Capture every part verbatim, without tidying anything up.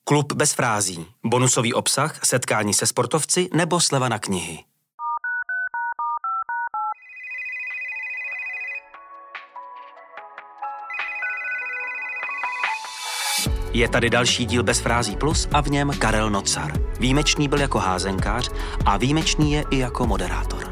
Klub bez frází, bonusový obsah, setkání se sportovci nebo sleva na knihy. Je tady další díl Bez frází plus a v něm Karel Nocar. Výjimečný byl jako házenkář a výjimečný je i jako moderátor.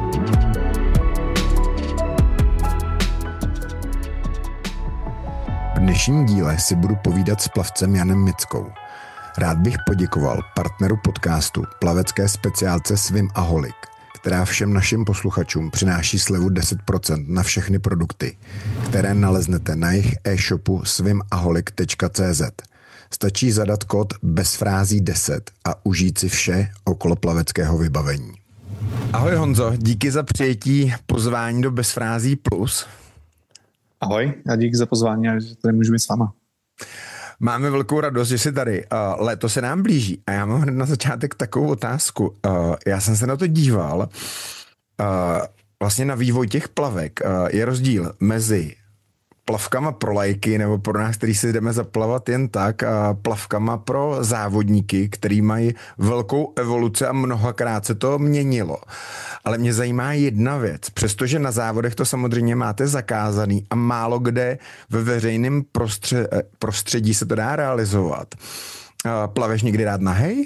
V dnešním díle si budu povídat s plavcem Janem Mickou. Rád bych poděkoval partneru podcastu plavecké speciálce Swimaholic, která všem našim posluchačům přináší slevu deset procent na všechny produkty, které naleznete na jejich e-shopu swimaholic tečka cé zet. Stačí zadat kód bezfrází deset a užít si vše okolo plaveckého vybavení. Ahoj Honzo, díky za přijetí pozvání do Bezfrází plus. Ahoj, a díky za pozvání, že tady můžu být s váma. Máme velkou radost, že jsi tady. Uh, léto se nám blíží a já mám hned na začátek takovou otázku. Uh, já jsem se na to díval. Uh, vlastně na vývoj těch plavek uh, je rozdíl mezi plavkama pro lajky nebo pro nás, který si jdeme zaplavat jen tak, a plavkama pro závodníky, který mají velkou evoluci a mnohokrát se to měnilo. Ale mě zajímá jedna věc, přestože na závodech to samozřejmě máte zakázaný a málo kde ve veřejném prostře- prostředí se to dá realizovat. Plaveš někdy rád nahej?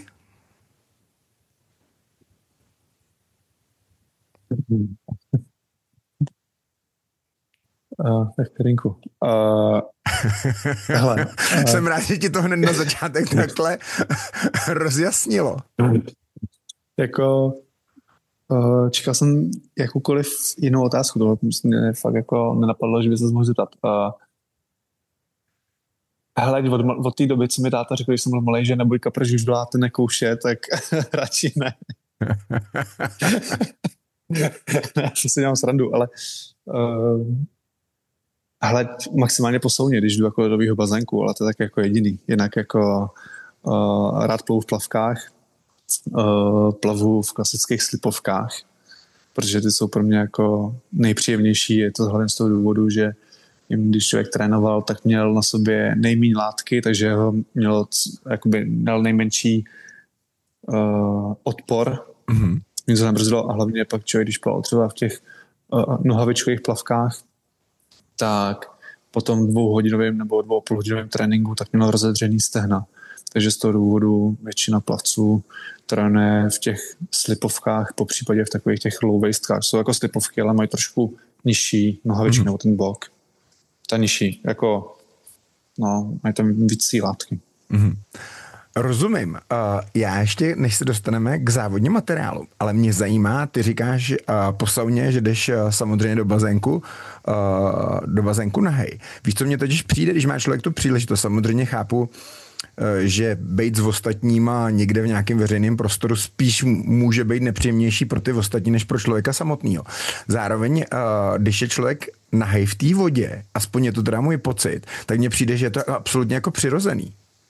Uh, tak Karinku. Uh, hele, uh, Jsem rád, že ti to hned na začátek takhle rozjasnilo. Jako uh, čekal jsem jakoukoliv jinou otázku, tohle mě fakt jako nenapadlo, že by se mohl zeptat. Uh, hele, od, od té doby, co mi táta řekl, že jsem byl malej, že neboj kapr žužláte nekouše, tak radši ne. Já si dělám srandu, ale uh, hele, maximálně posouně, když jdu jako do ledovýho bazénku, ale to je tak jako jediný. Jinak jako uh, rád plavu v plavkách, uh, plavu v klasických slipovkách, protože ty jsou pro mě jako nejpříjemnější. Je to hlavně z toho důvodu, že jim, když člověk trénoval, tak měl na sobě nejméně látky, takže ho měl, jakoby, měl nejmenší uh, odpor. Mm-hmm. Mě to nebrzdilo a hlavně pak člověk, když plaval třeba v těch uh, nohavičkových plavkách, tak po tom dvouhodinovém nebo dvou a půl hodinovém tréninku tak měl rozedřený stehna. Takže z toho důvodu většina plavců trénuje v těch slipovkách, po případě v takových těch low waistkách. Jsou jako slipovky, ale mají trošku nižší nohavičky, mm-hmm. nebo ten bok. Ta nižší, jako no, mají tam víc látky. Mm-hmm. Rozumím. Uh, já ještě, než se dostaneme k závodním materiálům, ale mě zajímá, ty říkáš uh, po sauně, že jdeš uh, samozřejmě do bazénku, uh, do bazénku nahej. Víš, co mně totiž přijde, když má člověk tu příležitost, samozřejmě chápu, uh, že bejt s ostatníma někde v nějakém veřejném prostoru spíš může být nepříjemnější pro ty ostatní, než pro člověka samotného. Zároveň, uh, když je člověk nahej v té vodě, aspoň je to teda můj pocit, tak mně přijde, že je to absolutně jako přirozený.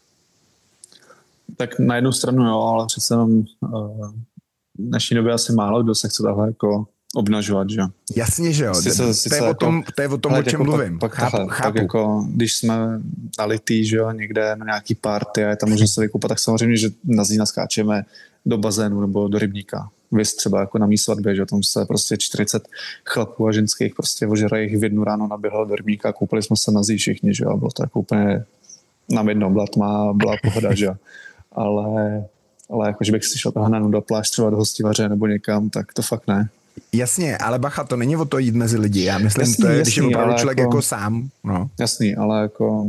Tak na jednu stranu jo, ale přece jenom uh, v dnešní době asi málo kdo se chce takhle jako obnažovat, že jo. Jasně, že jo. Sice, sice to, je jako, o tom, to je o tom, o čem jako mluvím. Pak, pak, chápu, tahle, chápu. tak jako, když jsme nalitý, že jo, někde na nějaký party a je tam možnost se vykoupat, tak samozřejmě, že na zí naskáčeme do bazénu nebo do rybníka. Vys třeba jako na mý svatbě, že tam se prostě čtyřicet chlapů a ženských prostě ožerajích v jednu ráno naběhlo do rybníka a koupali jsme se na zí všichni, že jo. Bylo to jako úplně nám jedno, byla tma, byla pohoda, že jo. Ale, ale jako, že bych si šel tahananu do pláž třeba do Hostivaře nebo někam, tak to fakt ne. Jasně, ale bacha, to není o to jít mezi lidi. Já myslím, jasný, to je, jasný, když je opravdu člověk jako, jako sám. No. Jasný, ale jako...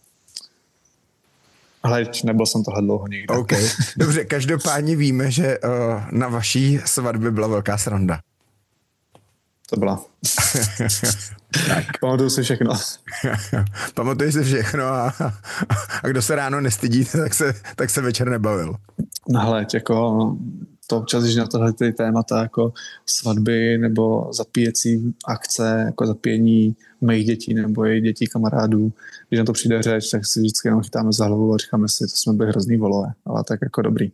Ale nebyl jsem tohle dlouho nikdy. OK, dobře, každopádně víme, že uh, na vaší svatbě byla velká sranda. To byla. Tak. Pamatuju si všechno. Pamatuju si všechno a, a kdo se ráno nestydí, tak se, tak se večer nebavil. No hele, jako to občas, když na tohle ty témata jako svatby nebo zapíjecí akce, jako zapíjení mých dětí nebo jejich dětí, kamarádů, když na to přijde řeč, tak si vždycky jenom chytáme za hlavu a říkáme si, to jsme byli hrozný volové, ale tak jako dobrý.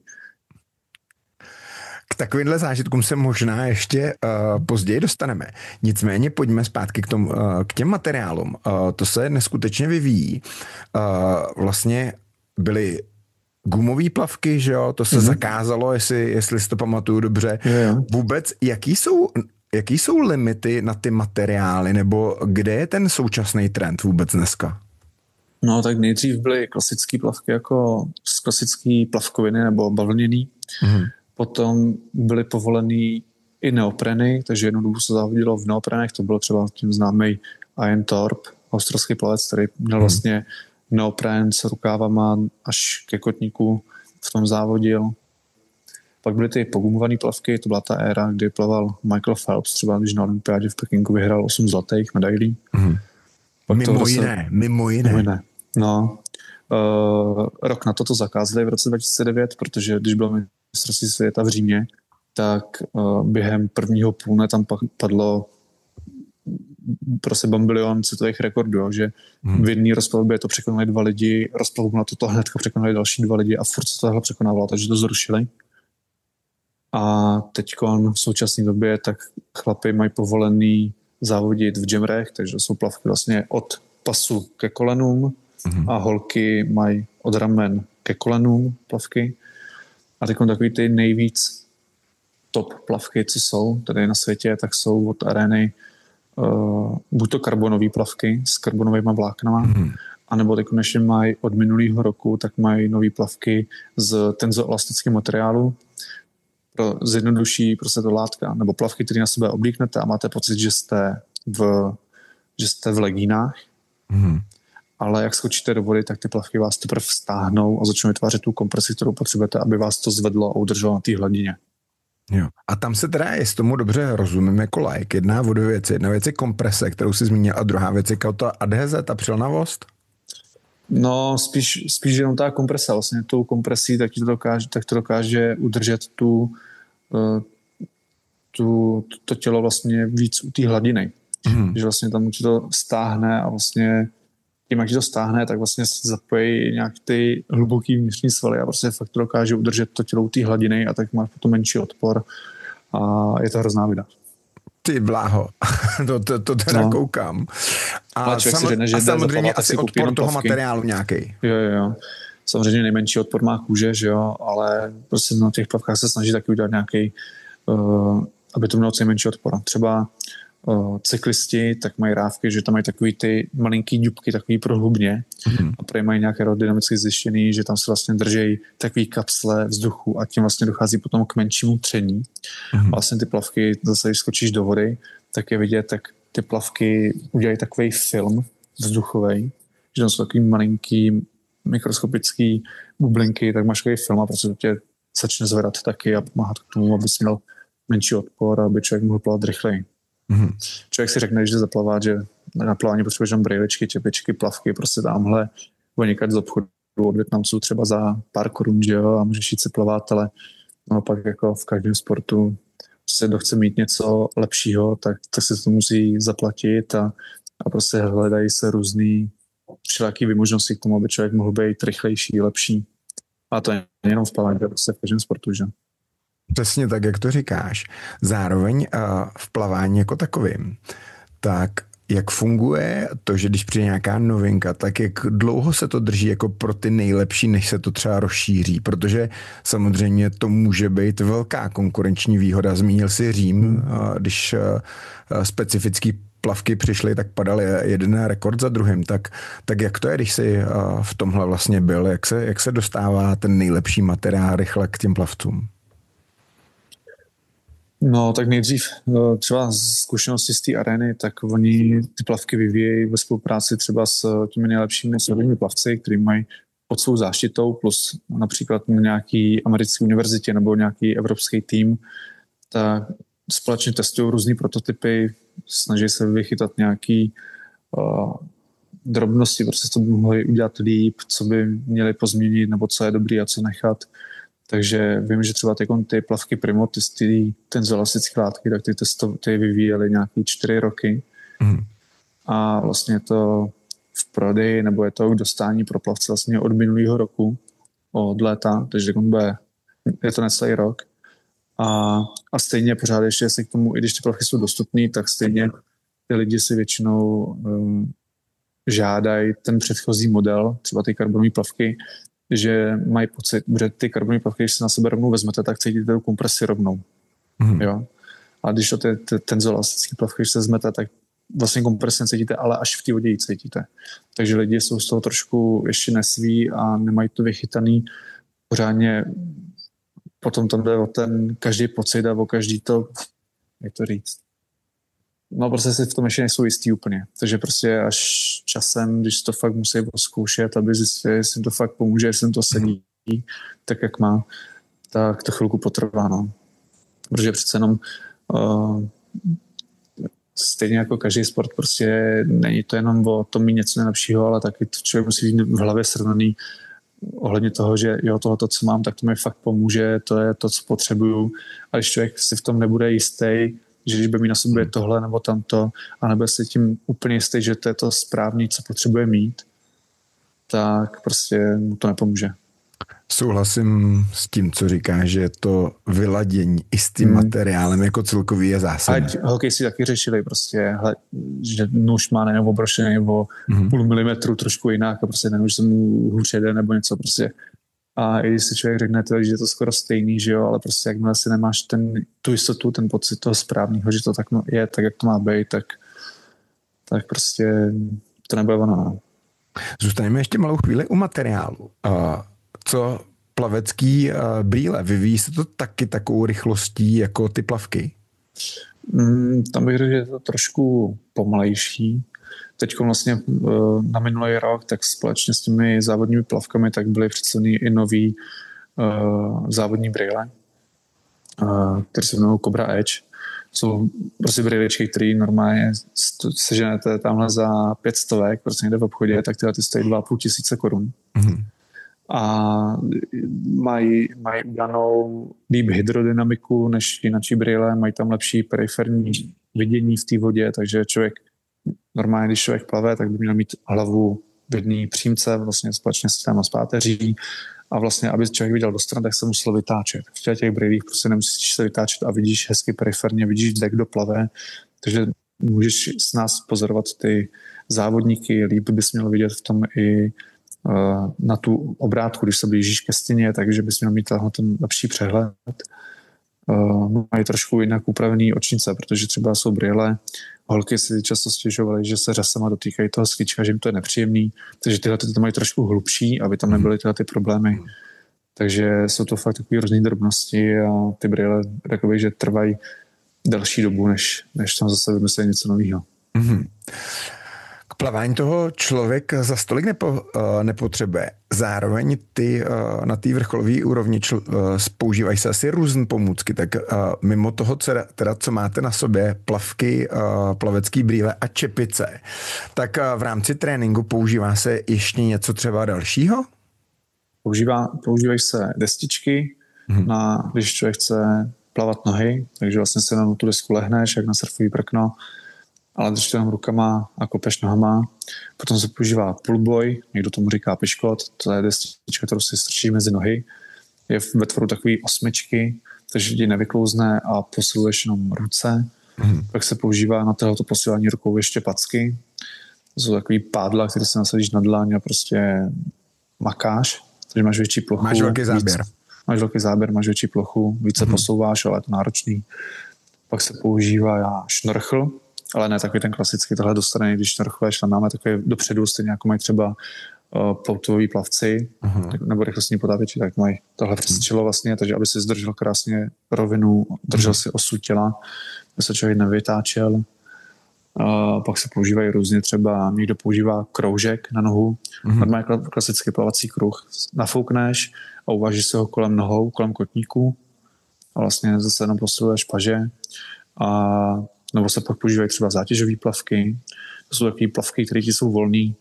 K takovýmhle zážitkům se možná ještě uh, později dostaneme. Nicméně pojďme zpátky k, tomu, uh, k těm materiálům. Uh, to se neskutečně vyvíjí. Uh, vlastně byly Gumové plavky, že jo, to se mm-hmm. zakázalo, jestli, jestli si to pamatuju dobře. Jo, jo. Vůbec, jaký jsou, jaký jsou limity na ty materiály, nebo kde je ten současný trend vůbec dneska? No tak nejdřív byly klasické plavky jako z klasické plavkoviny nebo bavlněný. Mm-hmm. Potom byly povolený i neopreny, takže jednou dobu se závodilo v neoprenech, to byl třeba tím známý Ian Thorpe, australský plavec, který měl mm-hmm. vlastně neopren s rukávama až ke kotníku, v tom závodil. Pak byly ty pogumované plavky, to byla ta éra, kdy plaval Michael Phelps, třeba když na olympiádě v Pekingu vyhrál osm zlatých medailí. Mm. Mimo jiné, se... mimo jiné. Mimo jiné. No, uh, rok na to to zakázali v roce dva tisíce devět, protože když bylo mistrovství světa v Římě, tak uh, během prvního půlne tam padlo prostě bambilion světových rekordů, že hmm. v jedné rozplavbě to překonali dva lidi, rozplavu na toto hnedka překonali další dva lidi a furt se tohle překonávalo, takže to zrušili. A teďkon v současné době tak chlapi mají povolený závodit v džemrech, takže jsou plavky vlastně od pasu ke kolenům hmm. a holky mají od ramen ke kolenům plavky. A teďkon takový ty nejvíc top plavky, co jsou tady na světě, tak jsou od Areny Uh, buď to karbonové plavky s karbonovými vláknama, mm. anebo teď konečně mají od minulého roku, tak mají nové plavky z tenzoelastického materiálu pro zjednodušší prostě to látka, nebo plavky, které na sebe oblíknete a máte pocit, že jste v, že jste v legínách, mm. ale jak skočíte do vody, tak ty plavky vás teprve stáhnou a začnou vytvářet tu kompresi, kterou potřebujete, aby vás to zvedlo a udrželo na té hladině. Jo. A tam se teda, jestli tomu dobře rozumím jako like, jedná o dvě věci. Jedna věc je komprese, kterou jsi zmínil, a druhá věc je ta adheze, ta přilnavost? No, spíš, spíš jenom ta komprese. Vlastně tou kompresí tak to dokáže, tak to dokáže udržet tu, tu, to tělo vlastně víc u té hladiny. Hmm. Že vlastně tam ti to stáhne a vlastně tím, jak ti to stáhne, tak vlastně se zapojí nějak ty hluboký vnitřní svaly a prostě fakt to dokáže udržet to tělo u té hladiny a tak máš potom menší odpor a je to hrozná vida. Ty bláho, to, to, to teda no. koukám. A, sam, řekne, že a samozřejmě asi odpor odpor toho plavky. Materiálu nějaký. Jo, jo, jo. Samozřejmě nejmenší odpor má kůže, že jo, ale prostě na těch plavkách se snaží taky udělat nějaký, uh, aby to mělo co nejmenší odpor. Třeba uh, cyklisti tak mají rávky, že tam mají takový ty malinký dubky, takový prohlubně mm. a prý mají nějaké aerodynamicky zjištěný, že tam se vlastně drží takový kapsle vzduchu a tím vlastně dochází potom k menšímu tření. Mm. Vlastně ty plavky, zase když skočíš do vody, tak je vidět, tak ty plavky udělají takový film vzduchový, že tam jsou takový malinký mikroskopický bublinky, tak máš takový film a prostě to tě začne zvedat taky a pomáhat k tomu, aby si měl menší odpor a aby člověk mohl plavat rychleji. Mm-hmm. Člověk si řekne, že zaplavat, že na plavání potřebuješ tam brejličky, čepičky, plavky, prostě tamhle vonikať z obchodu od Vietnamců třeba za pár korun, že jo, a můžeš jít si plavat, ale no, pak jako v každém sportu prostě kdo chce mít něco lepšího, tak, tak si to musí zaplatit a, a prostě hledají se různý všelijaký vymožnosti k tomu, aby člověk mohl být rychlejší, lepší. A to je jenom v plavání, to je prostě v každém sportu, že? Přesně tak, jak to říkáš. Zároveň uh, v plavání jako takovým, tak jak funguje to, že když přijde nějaká novinka, tak jak dlouho se to drží jako pro ty nejlepší, než se to třeba rozšíří, protože samozřejmě to může být velká konkurenční výhoda. Zmínil si Řím, uh, když uh, specifický plavky přišly, tak padal jeden rekord za druhým. Tak, tak jak to je, když jsi uh, v tomhle vlastně byl? Jak se, jak se dostává ten nejlepší materiál rychle k těm plavcům? No, tak nejdřív třeba zkušenosti z té arény, tak oni ty plavky vyvíjejí ve spolupráci třeba s těmi nejlepšími světovými plavci, kteří mají pod svou záštitou, plus například nějaký americké univerzitě nebo nějaký evropský tým, tak společně testují různý prototypy, snaží se vychytat nějaký uh, drobnosti, prostě co by mohli udělat líp, co by měli pozměnit, nebo co je dobrý a co nechat. Takže vím, že třeba ty, ty plavky Primo, ty, ty tenzoelastické látky, tak ty, testo, ty vyvíjeli nějaký čtyři roky. Mm. A vlastně to v prodeji, nebo je to k dostání pro plavce vlastně od minulého roku, od léta, takže bude, je to necelý rok. A, a stejně pořád ještě, jestli k tomu, i když ty plavky jsou dostupné, tak stejně ty lidi si většinou um, žádají ten předchozí model, třeba ty karbonové plavky, že mají pocit, že ty karbonové plavky, když se na sebe rovnou vezmete, tak cítíte tu kompresi rovnou. Mm. Jo? A když to ty, ty tenzoelastické plavky, když se vezmete, tak vlastně kompresi necítíte, ale až v té vodě ji cítíte. Takže lidi jsou z toho trošku ještě nesví a nemají to vychytaný pořádně. Potom tam jde o ten každý pocit a o každý to, jak to říct. No prostě si v tom ještě nejsou jistý úplně. Takže prostě až časem, když to fakt musí zkoušet, aby zjistili, jestli jim to fakt pomůže, jestli jim to sedí, tak jak má, tak to chvilku potrvá. No. Protože přece jenom uh, stejně jako každý sport, prostě není to jenom o tom mít něco nejlepšího, ale taky to člověk musí být v hlavě srovnaný ohledně toho, že jo, tohoto, co mám, tak to mi fakt pomůže, to je to, co potřebuju. A když člověk si v tom nebude jistý, že když bude mít na sobě tohle nebo tamto a nebude si tím úplně jistý, že to je to správný, co potřebuje mít, tak prostě mu to nepomůže. Souhlasím s tím, co říkáš, že to vyladění i s tím hmm. materiálem jako celkový je zásadní. Ale hokej si taky řešili prostě, hle, že nůž má nebo obrošený nebo hmm. půl milimetru trošku jinak a prostě ten nůž se mu hůř jede nebo něco prostě. A i když si člověk řekne, že je to skoro stejný, že jo, ale prostě jakmile si nemáš ten, tu jistotu, ten pocit toho správného, že to tak je, tak jak to má být, tak, tak prostě to nebude ono. Zůstaneme ještě malou chvíli u materiálu. Uh, co plavecký uh, brýle? Vyvíjí se to taky takovou rychlostí jako ty plavky? Mm, tam bych řekl, že je to trošku pomalejší. Teď vlastně uh, na minulý rok, tak společně s těmi závodními plavkami, tak byly představeny i nový uh, závodní brýle, uh, které se jmenují Cobra Edge. Jsou prostě brýličky, které normálně seženete tamhle za pět stovek, prostě někde v obchodě, tak tyhle ty stojí dva a půl tisíce korun. Mm-hmm. A mají, mají udanou líp hydrodynamiku než jináčí brýle, mají tam lepší periferní vidění v té vodě, takže člověk normálně, když člověk plave, tak by měl mít hlavu v jedné přímce, vlastně společně s těma zpáteří a vlastně, aby člověk viděl do strany, tak se musel vytáčet. V těch brýlích prostě nemusíš se vytáčet a vidíš hezky periferně, vidíš, kde kdo plave, takže můžeš s nás pozorovat ty závodníky, líp bys měl vidět v tom i uh, na tu obrátku, když se blížíš ke stěně, takže bys měl mít ten lepší přehled. Uh, mají trošku jinak upravený očnice, protože třeba jsou brýle, holky si často stěžovaly, že se řasama dotýkají toho sklíčka, že jim to je nepříjemný, takže tyhle ty to mají trošku hlubší, aby tam nebyly tyhle ty problémy. Takže jsou to fakt takové různé drobnosti a ty brýle takový, že trvají delší dobu, než, než tam zase vymyslí něco nového. Mm-hmm. K plavání toho člověk za stolik nepo, uh, nepotřebuje. Zároveň ty uh, na té vrcholové úrovni čl, uh, používají se asi různé pomůcky, tak uh, mimo toho, teda, teda, co máte na sobě, plavky, uh, plavecký brýle a čepice, tak uh, v rámci tréninku používá se ještě něco třeba dalšího? Používá, používají se destičky, hmm. na, když člověk chce plavat nohy, takže vlastně se na tu desku lehneš, jak na surfový prkno, ale držíš to jenom rukama a kopeš nohama. Potom se používá pullboy, někdo tomu říká piškot, to je destička, kterou si strčí mezi nohy. Je ve tvoru takové osmičky, takže ti nevyklouzne a posiluješ jenom ruce. Mm. Pak se používá na tohoto posílání rukou ještě packy. To jsou takový pádla, které se nasadíš na dlaň a prostě makáš, takže máš větší plochu. Máš velký záběr. Víc, máš velký záběr, máš větší plochu, více mm. posouváš, ale je to náročný. Pak se používá šnorchl, ale ne takový ten klasický, tohle dostane, když šnorchluješ, tam máme takové dopředu, stejně jako mají třeba uh, poutoví plavci, uh-huh. nebo rychlostní potápěči, tak mají tohle přes čelo vlastně, takže aby si zdržel krásně rovinu, držel uh-huh. si osu těla, aby se člověk nevytáčel. Uh, pak se používají různě, třeba někdo používá kroužek na nohu, uh-huh. normálně klasický plavací kruh, nafoukneš a uvážíš si ho kolem nohou, kolem kotníků a vlastně zase jenom posiluješ paže a nebo se pak používají třeba zátěžové plavky. To jsou takové plavky, které ti jsou volný.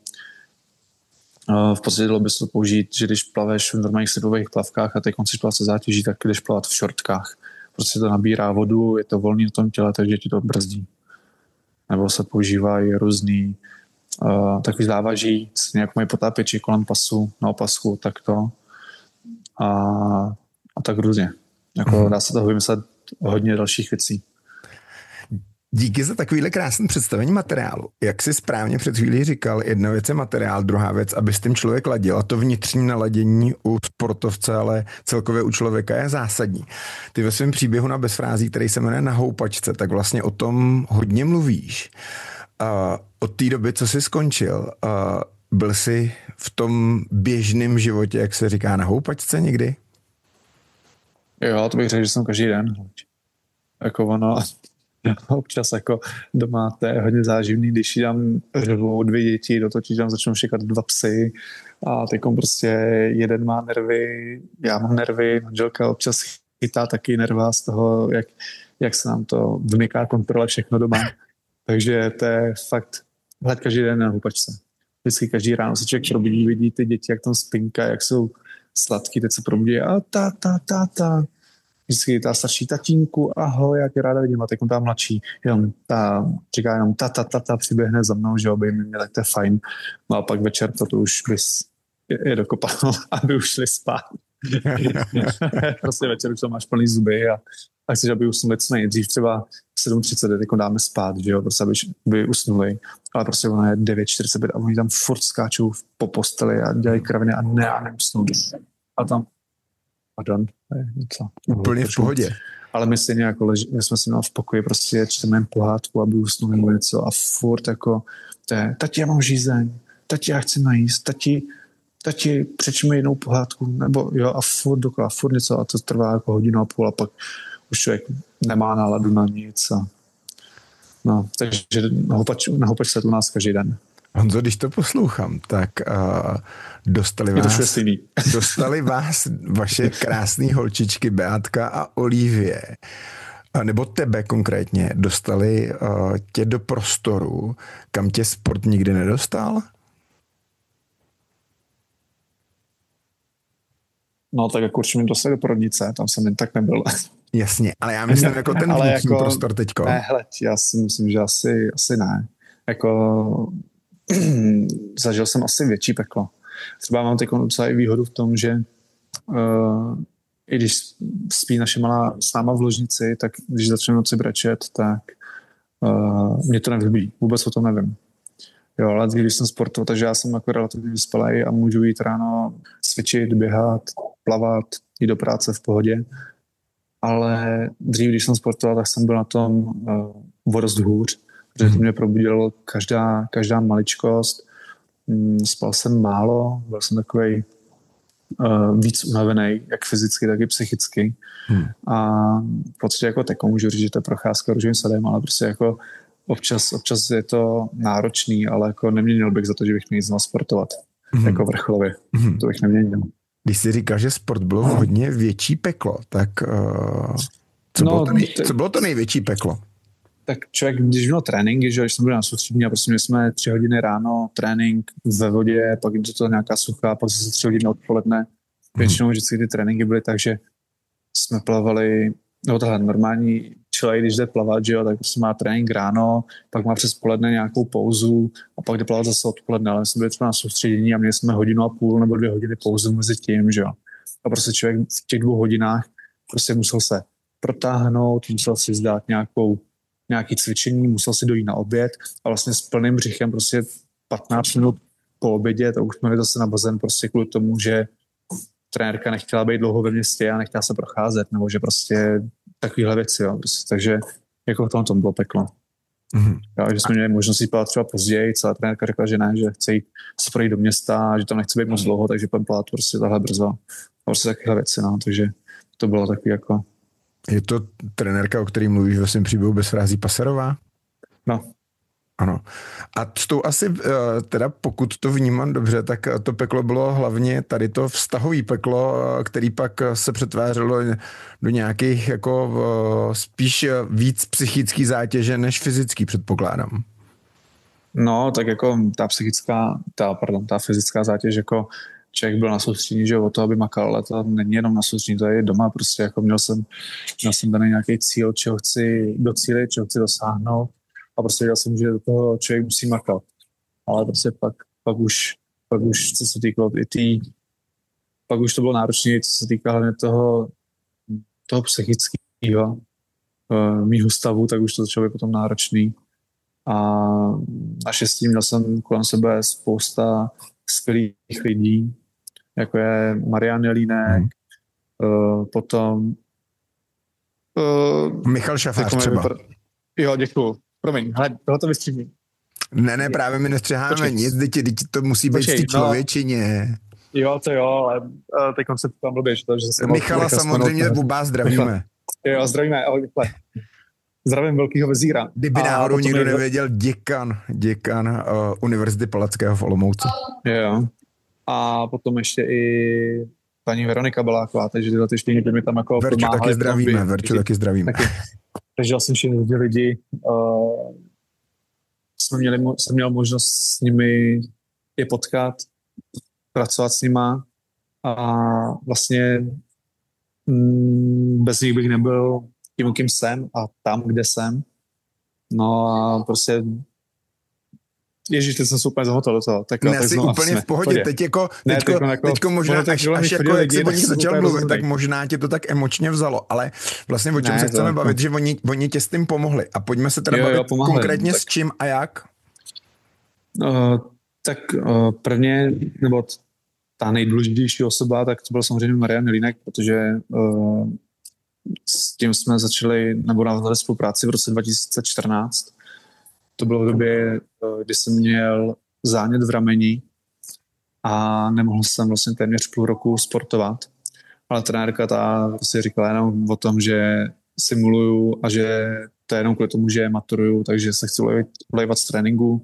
V podstatě dalo by se to použít, že když plaveš v normálních slipových plavkách a teď chceš plavat se zátěží, tak jdeš plavat v šortkách. Prostě to nabírá vodu, je to volný na tom těle, takže ti to brzdí. Nebo se používají různý uh, takový závaží, nějak mají potápěči kolem pasu, na opasku, takto. A, a tak různě. Jako, mm-hmm. Dá se toho vymyslet hodně dalších věcí. Díky za takovýhle krásný představení materiálu. Jak jsi správně před chvílí říkal, jedna věc je materiál, druhá věc, aby s tím člověk ladil. A to vnitřní naladění u sportovce, ale celkově u člověka je zásadní. Ty ve svém příběhu na Bezfrází, který se jmenuje Na houpačce, tak vlastně o tom hodně mluvíš. Uh, od té doby, co jsi skončil, uh, byl jsi v tom běžném životě, jak se říká, na houpačce někdy? Jo, to bych řekl, že jsem každý den. Jako ono, občas jako doma to je hodně záživný, když dám řvou dvě děti, do toho tam začnou šekat dva psy a teďkom prostě jeden má nervy, já mám nervy, manželka občas chytá taky nerva z toho, jak, jak se nám to vymyká kontrola všechno doma. Takže to je fakt hled každý den na houpačce. Vždycky každý ráno se člověk probudí, vidí ty děti, jak tam spinka, jak jsou sladký, teď se probudí a ta, ta, ta, ta. Vždycky ta starší tatínku, ahoj, já tě ráda vidím, a teď ta mladší, jenom ta, říká jenom ta, ta, ta, ta, přiběhne za mnou, že obejme mě, tak to je fajn. No a pak večer to už bys je, je dokopal, aby už šli spát. Prostě večer už to máš plný zuby a, a chceš, aby usnuli co nejdřív, třeba sedm třicet, teď dáme spát, že jo, prostě aby, aby usnuli, ale prostě ono je devět čtyřicet pět a oni tam furt skáčou po posteli a dělají kraviny a ne, a neusnou. A tam pardon, něco. Úplně v pohodě. Ale my stejně jako leži, my jsme si měli v pokoji, prostě čteme jen pohádku, aby usnuli nebo něco a furt jako te, tati, já mám žízeň, tati, já chci najíst, tati, tati, přečme jednou pohádku, nebo jo, a furt dokola, furt něco a to trvá jako hodinu a půl a pak už člověk nemá náladu na nic a no, takže na, houpač, na houpačce to u nás každý den. Honzo, když to poslouchám, tak uh, dostali vás, dostali vás vaše krásné holčičky Beátka a Olivie, uh, nebo tebe konkrétně, dostali uh, tě do prostoru, kam tě sport nikdy nedostal? No tak jako určitě mě dostali do porodnice, tam jsem jen tak nebyl. Jasně, ale já myslím jako ten vnitřní jako, prostor teďko. Ne, hled, já si myslím, že asi, asi ne. Jako zažil jsem asi větší peklo. Třeba mám teď docela i výhodu v tom, že uh, i když spí naše malá s náma v ložnici, tak když začne noci brečet, tak uh, mě to nevybíjí. Vůbec o tom nevím. Jo, ale když jsem sportoval, takže já jsem jako relativně vyspalej a můžu jít ráno cvičit, běhat, plavat, jít do práce v pohodě. Ale dřív, když jsem sportoval, tak jsem byl na tom uh, o dost hůř, protože to mě probudilo každá, každá maličkost. Spal jsem málo, byl jsem takovej uh, víc unavený, jak fyzicky, tak i psychicky. Hmm. A v podstatě jako teď můžu říct, že to je procházka růžovým sadem, ale prostě jako občas, občas je to náročný, ale jako neměnil bych za to, že bych měl znal sportovat. Hmm. Jako vrcholově. Hmm. To bych neměnil. Když jsi říkal, že sport bylo hodně větší peklo, tak uh, co, no, bylo to nej, co bylo to největší peklo? Tak člověk, když měl tréninky, že když jsme byli na soustředění a prostě měli jsme tři hodiny ráno trénink ve vodě, pak do toho nějaká suchá, pak zase tři hodiny odpoledne. Většinou vždycky ty tréninky byly tak, že jsme plavali, no tohle normální člověk, když jde plavat, že jo, tak prostě má trénink ráno, pak má přes poledne nějakou pauzu a pak jde plavat zase odpoledne, ale my jsme byli třeba na soustředění a měli jsme hodinu a půl nebo dvě hodiny pauzu mezi tím, že jo. A prostě člověk v těch dvou hodinách prostě musel se protáhnout, musel si zdát nějakou nějaké cvičení, musel si dojít na oběd a vlastně s plným břichem prostě patnáct minut po obědě, to už jsme zase na bazén prostě kvůli tomu, že trenérka nechtěla být dlouho ve městě a nechtěla se procházet, nebo že prostě takovýhle věci, jo. Prostě, takže jako v tom tom bylo peklo. Mm-hmm. Jo, že jsme měli možnost jít plavat třeba později, celá trenérka řekla, že ne, že chce jít se projít do města, že tam nechce být moc dlouho, takže půjdeme plavat prostě tahle brzo. A prostě takovýhle věci, no, takže to bylo takový jako. Je to trenérka, o který mluvíš ve svém příběhu Bezfrází, Paserová? No. Ano. A s tou asi, teda pokud to vnímám dobře, tak to peklo bylo hlavně tady to vztahový peklo, který pak se přetvářelo do nějakých jako spíš víc psychický zátěže než fyzický, předpokládám. No, tak jako ta psychická, ta, pardon, ta fyzická zátěž, jako člověk byl na soustředění, že o to, aby makal, ale to není jenom na soustředění, to je doma, prostě jako měl jsem, měl jsem daný nějaký cíl, čeho chci docílit, čeho chci dosáhnout a prostě věděl jsem, že do toho člověk musí makat. Ale prostě pak, pak už, pak už, co se týkalo i tý, pak už to bylo náročné, co se týká hlavně toho, toho psychického, uh, mýho stavu, tak už to začalo být potom náročný. A naštěstí měl jsem kolem sebe spousta skvělých lidí, jako je Marian Jelínek, hmm. uh, potom uh, Michal Šafář třeba. Vypad... Jo, děkuju. Promiň, hele, tohle to vystříhni. Ne, ne, právě my nestřiháme Počkej. nic, děti, děti, to musí být Počkej, v té člověčině. No, jo, to jo, ale uh, teď koncept tam blbě, že to, že se Michala samozřejmě vůbec zdravíme. Jo, zdravíme, ahoj, Michale. Zdravím velkýho vezíra. Kdyby náhodou někdo je... nevěděl, děkan, děkan uh, Univerzity Palackého v Olomouci. Jo. A potom ještě i paní Veronika Beláková, takže tyhle ty štění mi tam jako Verču pomáhali. taky zdravíme, Verču taky zdravíme. Taky. Takže jsem všichni lidi, uh, jsme měli, jsem měl možnost s nimi je potkat, pracovat s nima a vlastně mm, bez nich bych nebyl tím, kým jsem a tam, kde jsem. No a prostě Ježíš, teď jsem se úplně zahotal do toho. Tak, ne, tak jsi úplně v pohodě. Chodě. Teď jako, ne, teďko, teďko, jako, teďko možná, až, až jako, jak jsi o nich začal mluvit, tak možná tě to tak emočně vzalo, ale vlastně o čem ne, se chceme to, bavit, že oni, oni tě s tím pomohli. A pojďme se teda jo, bavit jo, pomohli, konkrétně tak. S čím a jak? Uh, tak uh, prvně, nebo ta nejdůležitější osoba, tak to byl samozřejmě Marian Jelínek, protože uh, s tím jsme začali, nebo navázali spolupráci v roce dva tisíce čtrnáct. To bylo v době, kdy jsem měl zánět v rameni a nemohl jsem vlastně téměř půl roku sportovat. Ale trenérka ta prostě říkala jenom o tom, že simuluju a že to je jenom kvůli tomu, že maturuju, takže se chci ulejvat z tréninku.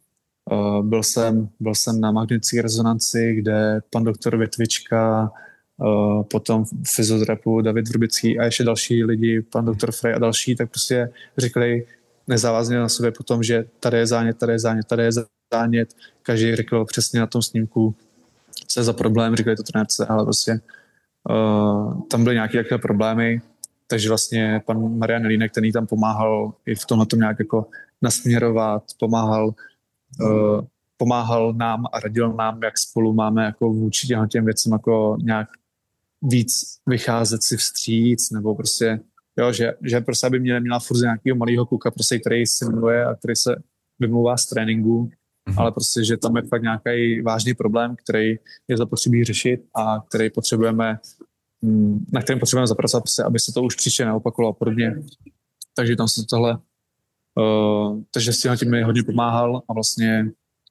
Byl jsem, byl jsem na magnetické rezonanci, kde pan doktor Větvička, potom fyzioterapeut David Vrbický a ještě další lidi, pan doktor Frey a další, tak prostě říkali nezávazně na sobě potom, že tady je zánět, tady je zánět, tady je zánět. Každý řekl přesně na tom snímku, co je za problém, říkali to trenérce, ale prostě uh, tam byly nějaké takové problémy, takže vlastně pan Marian Jelínek, ten jí tam pomáhal i v tomhle tom nějak jako nasměrovat, pomáhal, uh, pomáhal nám a radil nám, jak spolu máme jako vůči těm, těm věcem jako nějak víc vycházet si vstříc, nebo prostě jo, že, že prostě aby mě neměla furt nějakého malého kluka, prostě, který simuluje a který se vymlouvá z tréninku, mm-hmm. ale prostě, že tam je fakt nějaký vážný problém, který je zapotřebí řešit a který potřebujeme, na kterém potřebujeme zapracovat, prostě, aby se to už příště neopakovalo a podobně. Takže tam se tohle, uh, takže s tím mi hodně pomáhal a vlastně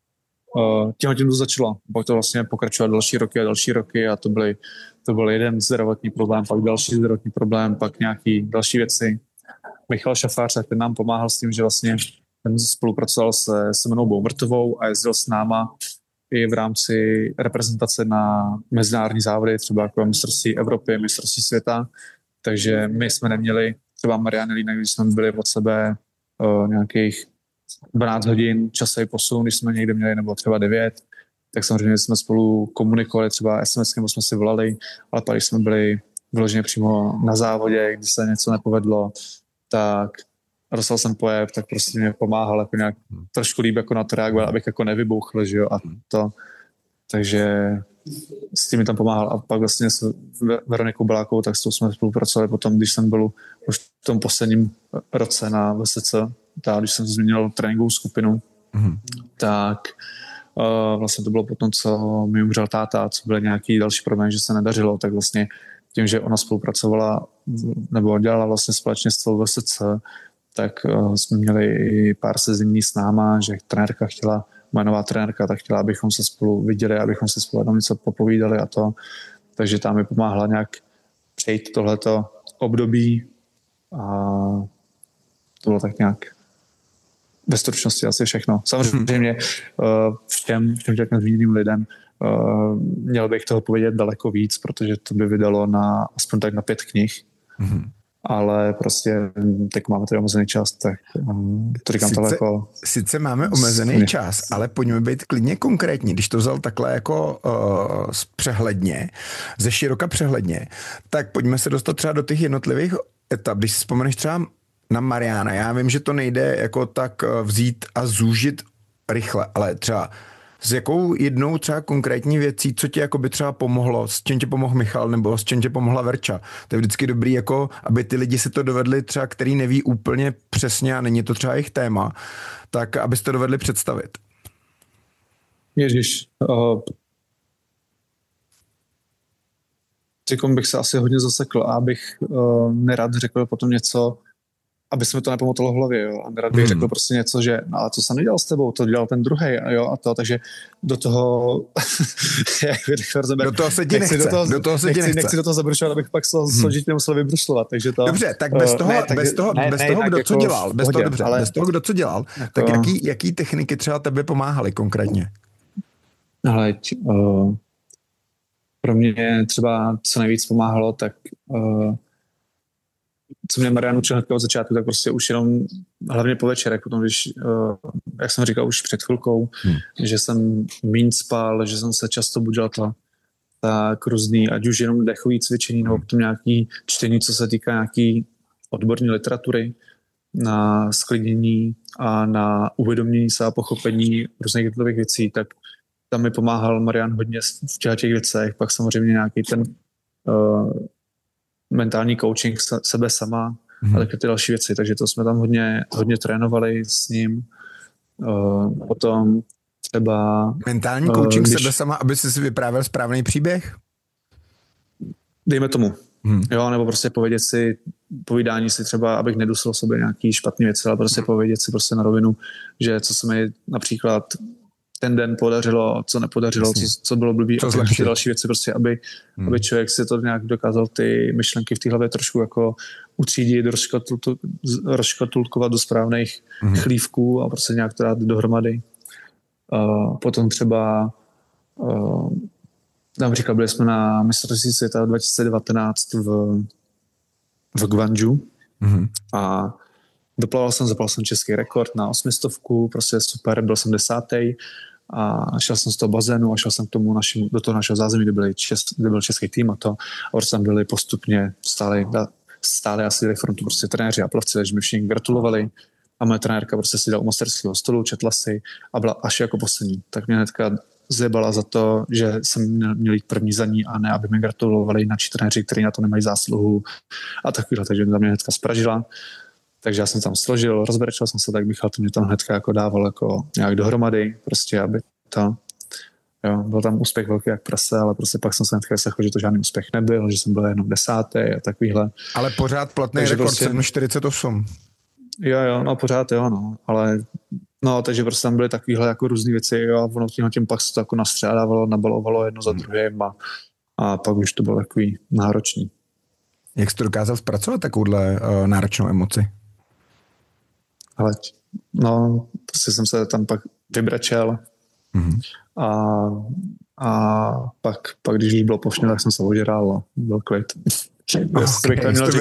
uh, tím tím to začalo. Pak to vlastně pokračovalo další roky a další roky a to byly To byl jeden zdravotní problém, pak další zdravotní problém, pak nějaký další věci. Michal Šafář, ten nám pomáhal s tím, že vlastně ten spolupracoval se Semenou Boumrtovou a jezdil s náma i v rámci reprezentace na mezinárodní závody, třeba jako mistrovství Evropy, mistrovství světa. Takže my jsme neměli, třeba Marian Jelínek, když jsme byli od sebe uh, nějakých dvanáct hodin časový posun, když jsme někde měli, nebo třeba devět, tak samozřejmě jsme spolu komunikovali, třeba es em eskem jsme si volali, ale pak, když jsme byli vyloženě přímo na závodě, když se něco nepovedlo, tak dostal jsem pojeb, tak prostě mě pomáhal jako nějak trošku líp jako na to reagovat, abych jako nevybouchl, že jo, a to. Takže s tím mi tam pomáhal a pak vlastně s Veronikou Belákovou, tak s tou jsme spolupracovali potom, když jsem byl už v tom posledním roce na V S C, tak když jsem změnil tréninkovou skupinu, mm-hmm. tak Uh, vlastně to bylo potom, co mi umřel táta, co byly nějaký další problémy, že se nedařilo, tak vlastně tím, že ona spolupracovala nebo dělala vlastně společně s celou V S C, tak uh, jsme měli i pár sezení s náma, že trenérka chtěla, moje nová trenérka, tak chtěla, abychom se spolu viděli, abychom se spolu něco popovídali a to, takže tam mi pomáhla nějak přejít tohleto období a to bylo tak nějak ve stručnosti asi všechno. Samozřejmě všem, všem těm zmíněným lidem měl bych toho povědět daleko víc, protože to by vydalo na aspoň tak na pět knih. Mm-hmm. Ale prostě teď máme tady omezený čas, tak to říkám sice, tohle jako... Sice máme omezený ne. čas, ale pojďme být klidně konkrétní. Když to vzal takhle jako uh, přehledně, ze široka přehledně, tak pojďme se dostat třeba do těch jednotlivých etap. Když si vzpomeneš třeba na Mariana. Já vím, že to nejde jako tak vzít a zúžit rychle, ale třeba S jakou jednou třeba konkrétní věcí, co ti jako by třeba pomohlo, s čím tě pomohl Michal nebo s čím tě pomohla Verča? To je vždycky dobrý, jako aby ty lidi si to dovedli třeba, který neví úplně přesně a není to třeba jejich téma, tak abyste to dovedli představit. Ježiš, uh, říkám, bych se asi hodně zasekl a abych uh, nerad řekl potom něco, aby se mi to nepomotalo v hlavě, jo. A nerad bych hmm. řekl prostě něco, že no, ale to jsem nedělal s tebou, to dělal ten druhej a jo a to, takže do toho jak bych do toho se ti nechce, do toho, do toho se nechci, ti nechce. nechci do toho zabrušovat, abych pak se hmm. složitě nemusel vybrušlovat, takže to... Dobře, tak bez toho, uh, ne, tak, bez toho, ne, bez ne, toho kdo jako co dělal, bez toho, dobře, ale, bez toho, kdo co dělal, jako, tak jaký, jaký techniky třeba tebe pomáhaly konkrétně? Ale uh, pro mě třeba co nejvíc pomáhalo, tak uh, co mě Marian učil hnedka od začátku, tak prostě už jenom hlavně po večerech, potom když, uh, jak jsem říkal už před chvilkou, hmm. že jsem míň spal, že jsem se často budil to, tak různý, ať už jenom dechový cvičení, nebo potom nějaký čtení, co se týká nějaký odborné literatury na sklidnění a na uvědomění se a pochopení různých jednotlivých věcí, tak tam mi pomáhal Marian hodně v těch, těch věcech, pak samozřejmě nějaký ten uh, mentální coaching sebe sama mm-hmm. a taky ty další věci, takže to jsme tam hodně, hodně trénovali s ním. Uh, potom třeba... Mentální coaching uh, když, sebe sama, aby si si vyprávěl správný příběh? Dejme tomu. Hmm. Jo, nebo prostě povědět si, povídání si třeba, abych nedusil sobě nějaký špatný věci, ale prostě povědět si prostě na rovinu, že co se mi například ten den podařilo, co nepodařilo, co, co bylo blbý a ty další věci, prostě, aby, hmm. aby člověk si to nějak dokázal ty myšlenky v té hlavě trošku jako utřídit, rozškatulkovat do správných hmm. chlívků a prostě nějak to dát dohromady. Uh, potom třeba uh, například byli jsme na mistrovství světa dva tisíce devatenáct v, v Guangzhou hmm. a doplaval jsem, zaplaval jsem český rekord na osmistovku, prostě super, byl jsem desátý a šel jsem z toho bazénu a šel jsem k tomu našim, do toho našeho zázemí, kde, byli čes, kde byl český tým a to. A prostě tam byli postupně stále, stále asi dělali frontu prostě trenéři a plavci, takže mi všichni gratulovali a moje trenérka prostě seděla u masterského stolu, četla si a byla až jako poslední. Tak mě hnedka zjebala za to, že jsem měl jít první za ní a ne, aby mi gratulovali jináči trenéři, kteří na to nemají zásluhu a takovýhle, takže mě hnedka spražila. Takže já jsem tam složil, rozbrečel jsem se, tak Michal to mě tam hnedka jako dával jako nějak dohromady, prostě aby to, jo, byl tam úspěch velký jak prase, ale prostě pak jsem se hnedka vyslechl, že to žádný úspěch nebyl, že jsem byl jenom desátý a takovýhle. Ale pořád platný takže rekord prostě, sedm čtyřicet osm. Jo, jo, no pořád jo, no, ale no, takže prostě tam byly takovýhle jako různý věci, jo, a ono tím, tím pak se to jako nastřádávalo, nabalovalo jedno za druhým a, a pak už to bylo takový náročný. Jak jsi to dokázal zpracovat takovouhle uh, náročnou emoci? Ale no, prostě jsem se tam pak vybrečel mm-hmm. a, a pak, pak, když už bylo pošně, tak jsem se ožral a byl klid. Okay,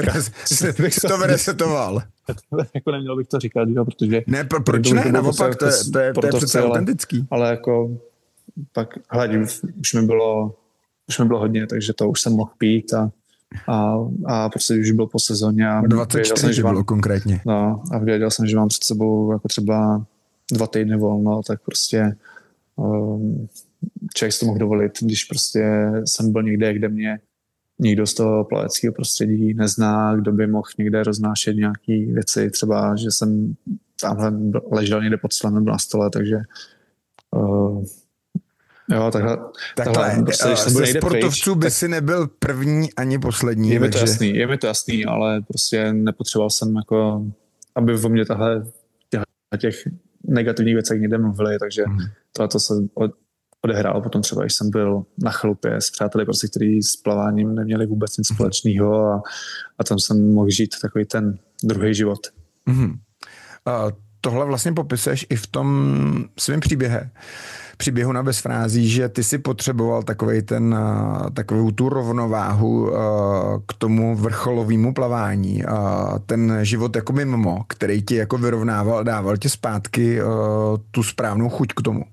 to vyresetoval. Jako neměl bych to říkat, jo, protože... Ne, pro, proč ne? Naopak, to je, to je, to je přece autentický. Ale jako pak, hledím, už mi bylo, už mi bylo hodně, takže to už jsem mohl pít a A, a prostě už bylo po sezóně. A dvacet čtyři že mám, bylo konkrétně. No, a věděl jsem, že mám před sebou jako třeba dva týdny volno, tak prostě um, člověk si to mohl dovolit, když prostě jsem byl někde, kde mě nikdo z toho plaveckého prostředí nezná, kdo by mohl někde roznášet nějaké věci, třeba, že jsem tamhle ležel někde pod stolem nebo na stole, takže uh, jo, takhle. Takhle, takhle prostě, když jsem byl ze sportovců pryč, by tak... si nebyl první ani poslední. Je mi takže... to jasný, je mi to jasný, ale prostě nepotřeboval jsem jako, aby o mě tahle těch, těch negativních věcech někde mluvili, takže hmm. tohle se odehrálo potom třeba, když jsem byl na chalupě s přáteli, prostě, kteří s plaváním neměli vůbec nic společného a, a tam jsem mohl žít takový ten druhý život. Hmm. A tohle vlastně popisuješ i v tom svém příběhu. příběhu na bezfrází, že ty si potřeboval takovej ten, takovou tu rovnováhu k tomu vrcholovému plavání. Ten život jako mimo, který ti jako vyrovnával, dával ti zpátky tu správnou chuť k tomu.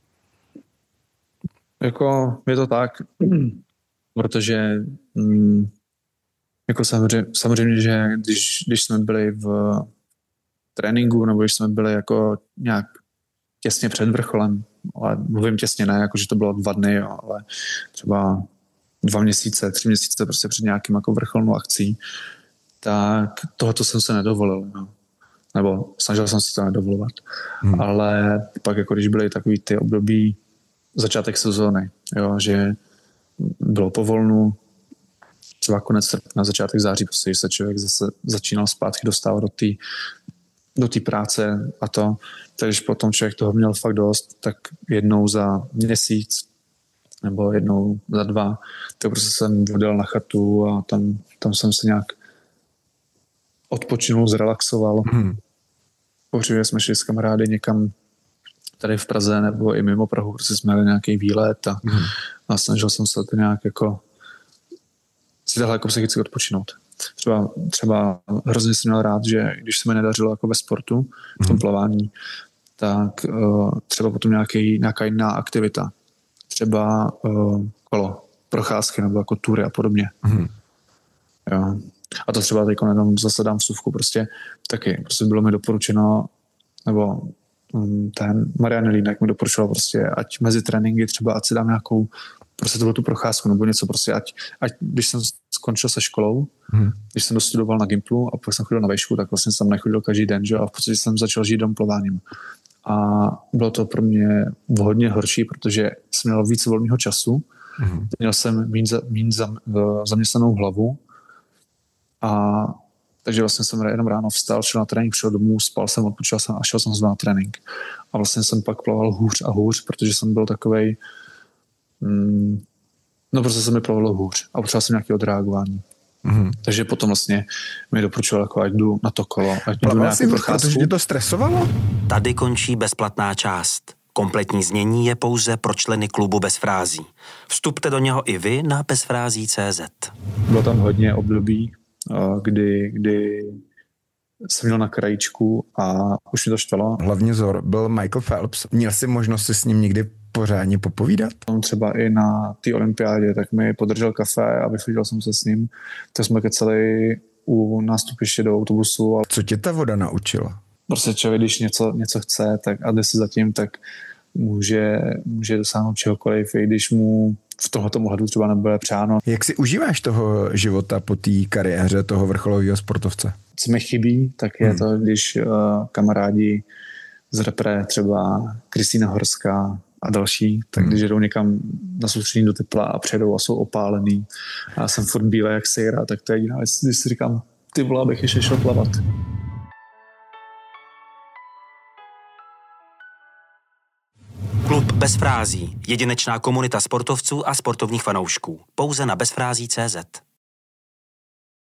Jako je to tak, protože mm, jako samozřejmě, samozřejmě, že když, když jsme byli v tréninku nebo když jsme byli jako nějak těsně před vrcholem, ale mluvím těsně, ne, jako že to bylo dva dny, jo, ale třeba dva měsíce, tři měsíce prostě před nějakým jako vrcholnou akcí, tak tohoto jsem se nedovolil, no. Nebo snažil jsem se to nedovolovat. Hmm. Ale pak jako když byly takový ty období začátek sezóny, jo, že bylo povolnu, třeba konec srpna, začátek září, prostě, že se člověk zase začínal zpátky dostávat do té do té práce a to, takže potom člověk toho měl fakt dost, tak jednou za měsíc nebo jednou za dva, tak prostě jsem odjel na chatu a tam, tam jsem se nějak odpočinul, zrelaxoval. Hmm. Pohřivě jsme šli s kamarády někam tady v Praze nebo i mimo Prahu, prostě jsme měli nějaký výlet a, hmm. a snažil jsem se to nějak jako si takhle jako psychicky odpočinout. Třeba, třeba hrozně jsem měl rád, že když se mi nedařilo jako ve sportu, v tom plavání, tak uh, třeba potom nějaký, nějaká jiná aktivita. Třeba uh, kolo, procházky nebo jako tury a podobně. Mm. Jo. A to třeba teď jenom zase dám vsuvku, prostě taky. Prostě bylo mi doporučeno, nebo um, ten Marian Línek mi doporučoval prostě, ať mezi tréninky třeba, ať si dám nějakou prostě to tu procházku nebo něco prostě, ať, ať když jsem skončil se školou, hmm. když jsem dostudoval na Gimplu a pak jsem chodil na vejšku, tak vlastně jsem nechodil každý den, že? A v podstatě jsem začal žít dom plováním. A bylo to pro mě hodně horší, protože jsem měl víc volného času, hmm. měl jsem méně za, za, zaměstnanou hlavu a takže vlastně jsem jenom ráno vstal, šel na trénink, přišel domů, spal jsem, odpočal jsem a šel jsem na trénink. A vlastně jsem pak plaval hůř a hůř, protože jsem byl takovej mm, no prostě se mi plavilo hůř a potřeboval jsem nějaké odreagování. Mm-hmm. Takže potom vlastně mi doporučoval, jako ať jdu na to kolo, ať jdu nějakou procházku. Protože tě to stresovalo? Tady končí bezplatná část. Kompletní znění je pouze pro členy klubu Bez frází. Vstupte do něho i vy na bezfrází tečka cé zet. Bylo tam hodně období, kdy, kdy jsem měl na krajíčku a už mi to štvalo. Hlavně vzor byl Michael Phelps. Měl jsi možnost si s ním někdy pořádně popovídat? On třeba i na té olympiádě, tak mi podržel kafe a vychodil jsem se s ním. Tak jsme keceli u nástupiště do autobusu. Co tě ta voda naučila? Prostě člověk, když něco, něco chce tak a jde si zatím, tak může, může dosáhnout čehokoliv, i když mu v tomto ohledu třeba nebude přáno. Jak si užíváš toho života po té kariéře toho vrcholového sportovce? Co mi chybí, tak je hmm. to, když uh, kamarádi z repre, třeba Kristýna Horská a další, tak hmm. když jdou někam na soustředění do tepla a přijedou a jsou opálený a já jsem furt bílej jak sejra, tak to je jediná věc, když si říkám, ty vole, abych ještě šel plavat. Klub Bez frází. Jedinečná komunita sportovců a sportovních fanoušků. Pouze na bezfrází tečka cé zet.